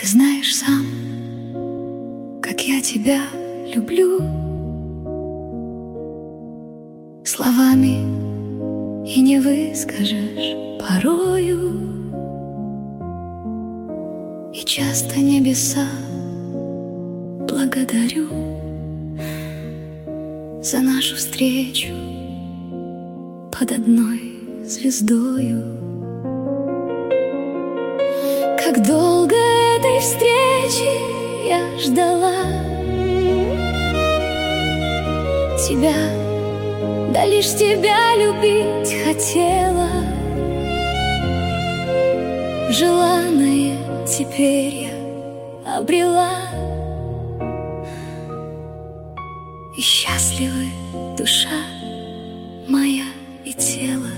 Ты знаешь сам, как я тебя люблю. Словами и не выскажешь порою. И часто небеса благодарю за нашу встречу под одной звездою. Как долго этой встречи я ждала тебя, да лишь тебя любить хотела. Желанное теперь я обрела, и счастливы душа моя и тело.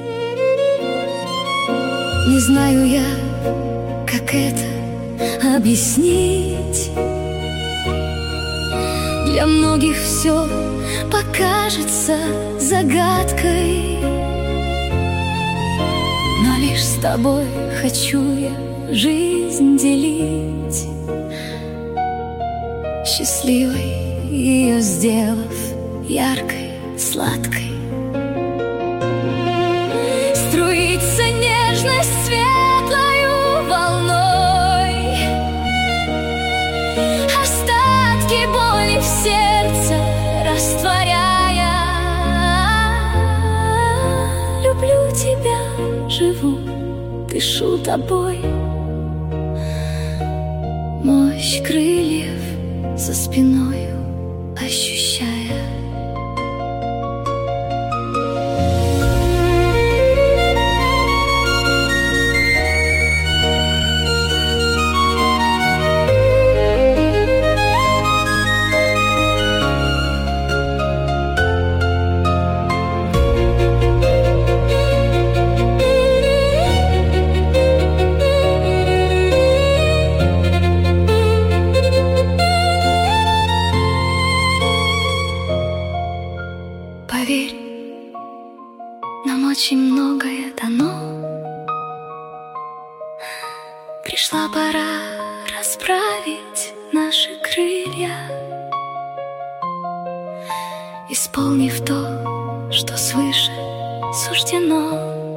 Не знаю я, как это объяснить. Для многих все покажется загадкой, но лишь с тобой хочу я жизнь делить, счастливой ее сделав яркой, сладкой. Струится нежность светлою волной, остатки боли в сердце растворяя. Люблю тебя, живу, дышу тобой. Мощь крыльев за спиною ощущая. Поверь, нам очень многое дано. Пришла пора расправить наши крылья, исполнив то, что свыше суждено.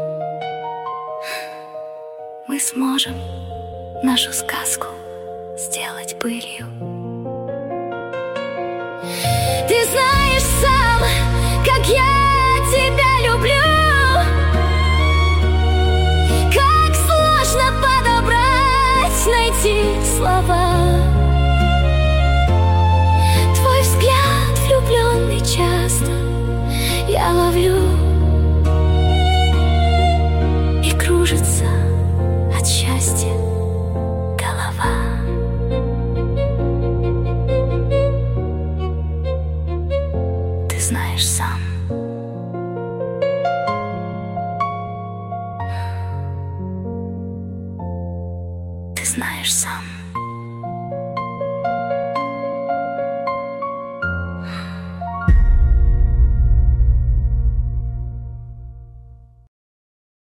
Мы сможем нашу сказку сделать былью. Ты знаешь сам, как я тебя люблю, как сложно подобрать, найти слова. Твой взгляд влюбленный часто я ловлю, и кружится от счастья голова. Ты знаешь сам. Ты знаешь сам.